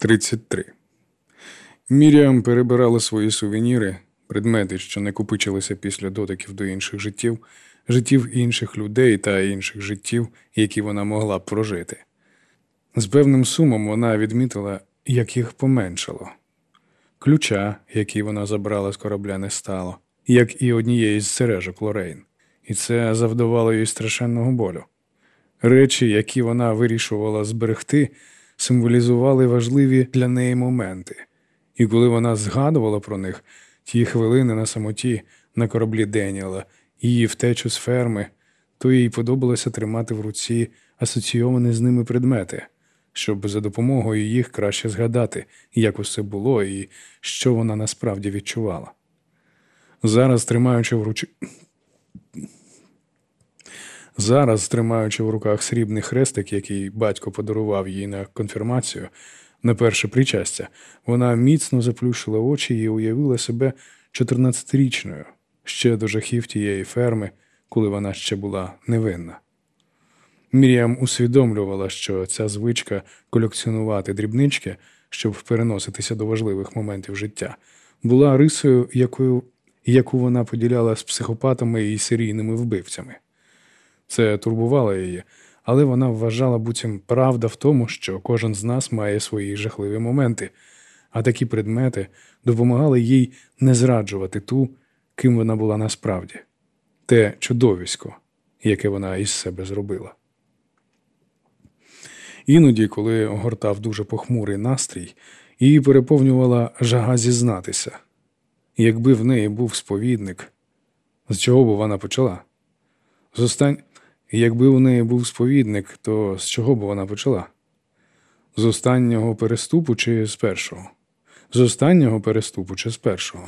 33. Міріам перебирала свої сувеніри, предмети, що накопичилися після дотиків до інших життів інших людей та інших життів, які вона могла б прожити. З певним сумом вона відмітила, як їх поменшало. Ключа, який вона забрала з корабля, не стало, як і однієї з сережок Лорейн. І це завдавало їй страшенного болю. Речі, які вона вирішувала зберегти, символізували важливі для неї моменти. І коли вона згадувала про них, ті хвилини на самоті на кораблі Деніела, її втечу з ферми, то їй подобалося тримати в руці асоційовані з ними предмети, щоб за допомогою їх краще згадати, як усе було і що вона насправді відчувала. Зараз, тримаючи в руках срібний хрестик, який батько подарував їй на конфірмацію, на перше причастя, вона міцно заплющила очі і уявила себе 14-річною, ще до жахів тієї ферми, коли вона ще була невинна. Міріам усвідомлювала, що ця звичка колекціонувати дрібнички, щоб переноситися до важливих моментів життя, була рисою, яку вона поділяла з психопатами і серійними вбивцями. Це турбувало її, але вона вважала, буцім правда в тому, що кожен з нас має свої жахливі моменти, а такі предмети допомагали їй не зраджувати ту, ким вона була насправді, те чудовисько, яке вона із себе зробила. Іноді, коли огортав дуже похмурий настрій, її переповнювала жага зізнатися. Якби в неї був сповідник, з чого б вона почала? Якби у неї був сповідник, то з чого б вона почала? З останнього переступу чи з першого? З останнього переступу чи з першого?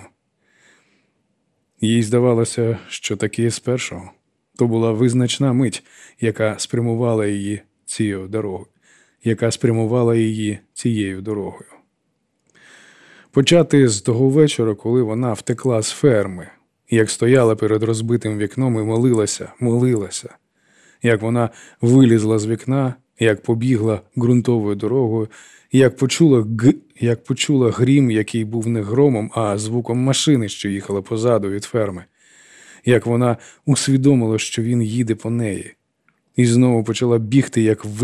Їй здавалося, що таки з першого. То була визначна мить, яка спрямувала її цією дорогою. Почати з того вечора, коли вона втекла з ферми, як стояла перед розбитим вікном і молилася. Як вона вилізла з вікна, як побігла ґрунтовою дорогою, як почула грім, який був не громом, а звуком машини, що їхала позаду від ферми. Як вона усвідомила, що він їде по неї. І знову почала бігти,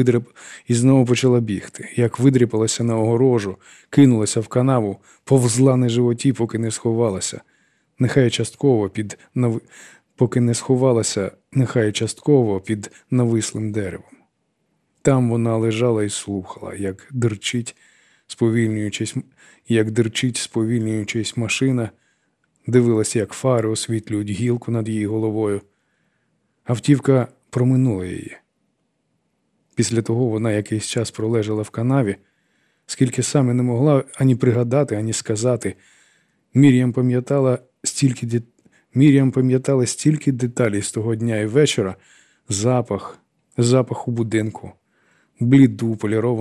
як видріпалася на огорожу, кинулася в канаву, повзла на животі, поки не сховалася. Нехай частково під навислим деревом. Там вона лежала і слухала, як дирчить, сповільнюючись машина, дивилась, як фари освітлюють гілку над її головою. Автівка проминула її. Після того вона якийсь час пролежала в канаві, скільки саме не могла ані пригадати, ані сказати. Мір'ям пам'ятала стільки деталей з того дня і вечора: запах у будинку, бліду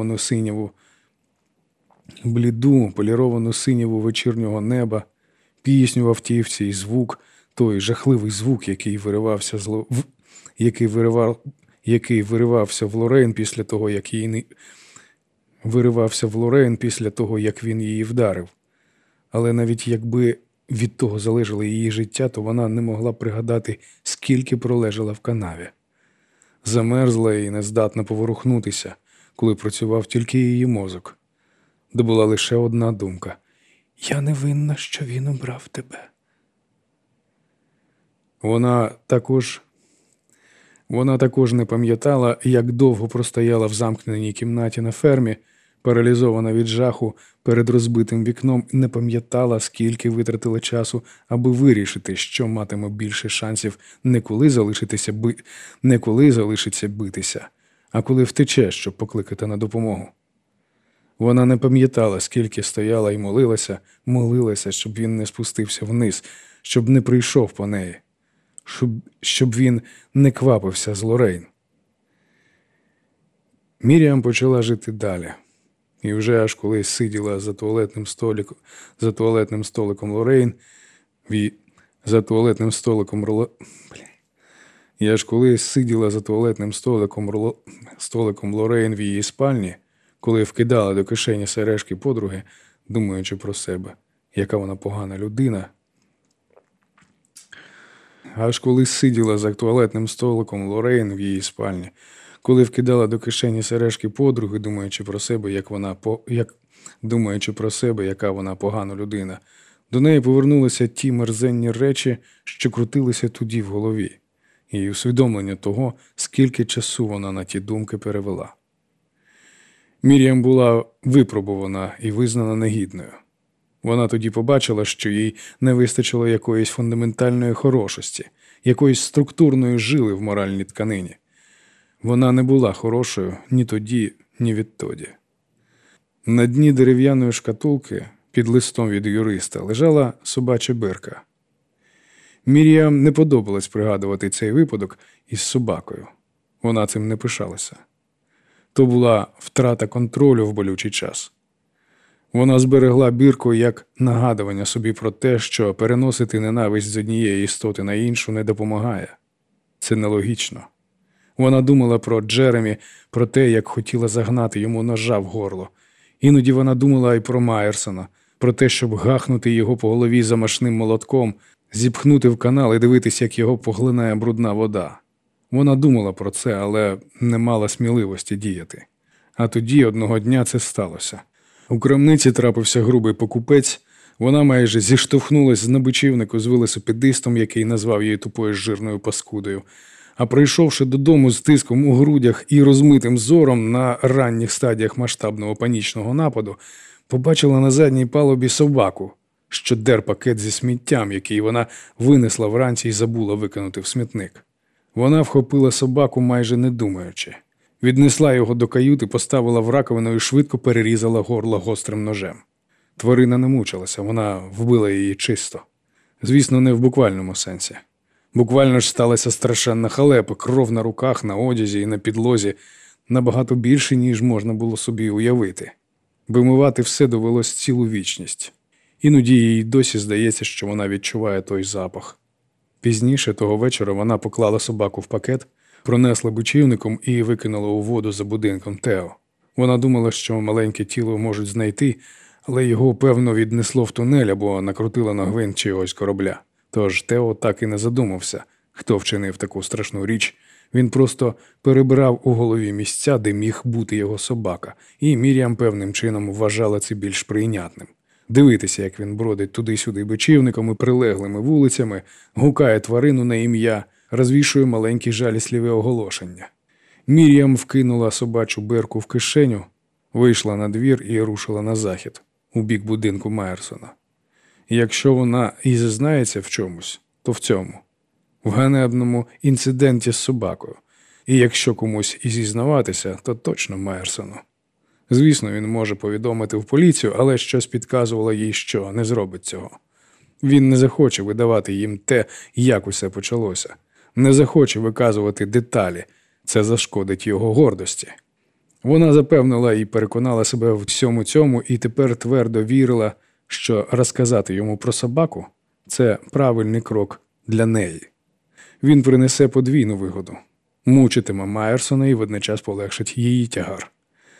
поліровану синяву вечірнього неба, пісню в автівці і звук, той жахливий звук, який виривався в Лорейн після того, як він її вдарив. Але навіть якби від того залежало її життя, то вона не могла пригадати, скільки пролежала в канаві. Замерзла і не здатна поворухнутися, коли працював тільки її мозок, де була лише одна думка: «Я не винна, що він обрав тебе». Вона також не пам'ятала, як довго простояла в замкненій кімнаті на фермі, паралізована від жаху перед розбитим вікном, і не пам'ятала, скільки витратила часу, аби вирішити, що матиме більше шансів не коли залишиться битися, а коли втече, щоб покликати на допомогу. Вона не пам'ятала, скільки стояла і молилася, щоб він не спустився вниз, щоб не прийшов по неї, щоб він не квапився з Лорейн. Міріам почала жити далі. І вже аж коли сиділа за туалетним столиком Лорейн, столиком Лорейн в її спальні, коли вкидала до кишені сережки подруги, думаючи про себе, яка вона погана людина. Аж коли сиділа за туалетним столиком Лоррейн в її спальні, коли вкидала до кишені сережки подруги, думаючи про себе, яка вона погана людина, до неї повернулися ті мерзенні речі, що крутилися тоді в голові, і усвідомлення того, скільки часу вона на ті думки перевела. Мір'ям була випробувана і визнана негідною. Вона тоді побачила, що їй не вистачило якоїсь фундаментальної хорошості, якоїсь структурної жили в моральній тканині. Вона не була хорошою ні тоді, ні відтоді. На дні дерев'яної шкатулки під листом від юриста лежала собача бирка. Мір'ям не подобалось пригадувати цей випадок із собакою. Вона цим не пишалася. То була втрата контролю в болючий час. Вона зберегла бірку як нагадування собі про те, що переносити ненависть з однієї істоти на іншу не допомагає. Це нелогічно. Вона думала про Джеремі, про те, як хотіла загнати йому ножа в горло. Іноді вона думала і про Майерсона, про те, щоб гахнути його по голові замашним молотком, зіпхнути в канал і дивитись, як його поглинає брудна вода. Вона думала про це, але не мала сміливості діяти. А тоді одного дня це сталося. У крамниці трапився грубий покупець, вона майже зіштовхнулась з набичівнику з велосипедистом, який назвав її тупою жирною паскудою. А прийшовши додому з тиском у грудях і розмитим зором на ранніх стадіях масштабного панічного нападу, побачила на задній палубі собаку, що дер пакет зі сміттям, який вона винесла вранці і забула викинути в смітник. Вона вхопила собаку, майже не думаючи. Віднесла його до каюти, поставила в раковину і швидко перерізала горло гострим ножем. Тварина не мучилася, вона вбила її чисто. Звісно, не в буквальному сенсі. Буквально ж сталася страшенна халепа, кров на руках, на одязі і на підлозі, набагато більше, ніж можна було собі уявити. Вимивати все довелось цілу вічність. Іноді їй досі здається, що вона відчуває той запах. Пізніше того вечора вона поклала собаку в пакет, пронесла бучівником і викинула у воду за будинком Тео. Вона думала, що маленьке тіло можуть знайти, але його, певно, віднесло в тунель або накрутило на гвинт чогось корабля. Тож Тео так і не задумався, хто вчинив таку страшну річ. Він просто перебирав у голові місця, де міг бути його собака, і Мір'ям певним чином вважала це більш прийнятним. Дивитися, як він бродить туди-сюди бочівником і прилеглими вулицями, гукає тварину на ім'я, розвішує маленькі жалісливі оголошення. Мір'ям вкинула собачу бирку в кишеню, вийшла на двір і рушила на захід, у бік будинку Майерсона. Якщо вона і зізнається в чомусь, то в цьому. В ганебному інциденті з собакою. І якщо комусь і зізнаватися, то точно Майерсону. Звісно, він може повідомити в поліцію, але щось підказувало їй, що не зробить цього. Він не захоче видавати їм те, як усе почалося. Не захоче виказувати деталі. Це зашкодить його гордості. Вона запевнила і переконала себе в всьому цьому і тепер твердо вірила, що розказати йому про собаку – це правильний крок для неї. Він принесе подвійну вигоду. Мучитиме Майерсона і водночас полегшить її тягар.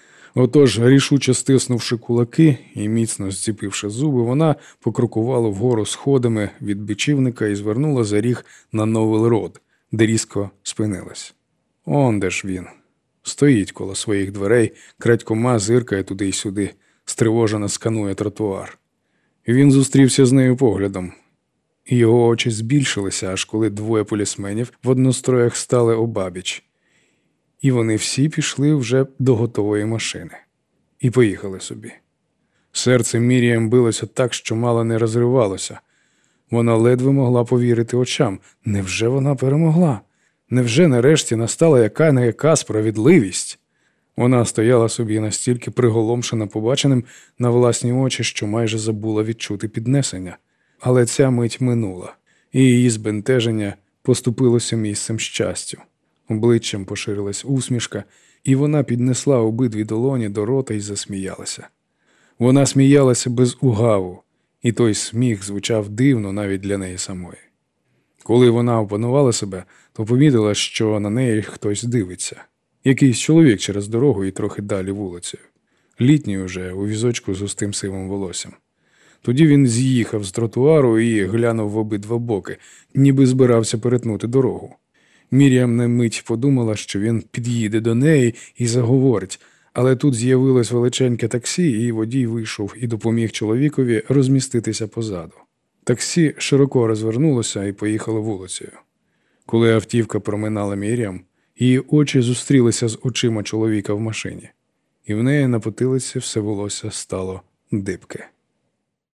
Отож, рішуче стиснувши кулаки і міцно зціпивши зуби, вона покрокувала вгору сходами від бічівника і звернула за ріг на Новел-Род, де різко спинилась. Онде ж він. Стоїть коло своїх дверей, крадькома зиркає туди й сюди, стривожено сканує тротуар. Він зустрівся з нею поглядом. Його очі збільшилися, аж коли двоє полісменів в одностроях стали обабіч. І вони всі пішли вже до готової машини. І поїхали собі. Серце Мір'ям билося так, що мало не розривалося. Вона ледве могла повірити очам. Невже вона перемогла? Невже нарешті настала яка-не-яка справедливість? Вона стояла собі настільки приголомшена побаченим на власні очі, що майже забула відчути піднесення. Але ця мить минула, і її збентеження поступилося місцем щастю. Обличчям поширилась усмішка, і вона піднесла обидві долоні до рота і засміялася. Вона сміялася без угаву, і той сміх звучав дивно навіть для неї самої. Коли вона опанувала себе, то помітила, що на неї хтось дивиться. Якийсь чоловік через дорогу і трохи далі вулицею. літній уже, у візочку з густим сивим волоссям. Тоді він з'їхав з тротуару і глянув в обидва боки, ніби збирався перетнути дорогу. Мір'ям на мить подумала, що він під'їде до неї і заговорить, але тут з'явилось величеньке таксі, і водій вийшов і допоміг чоловікові розміститися позаду. Таксі широко розвернулося і поїхало вулицею. Коли автівка проминала Мір'ям, її очі зустрілися з очима чоловіка в машині, і в неї на потилиці все волосся стало дибке.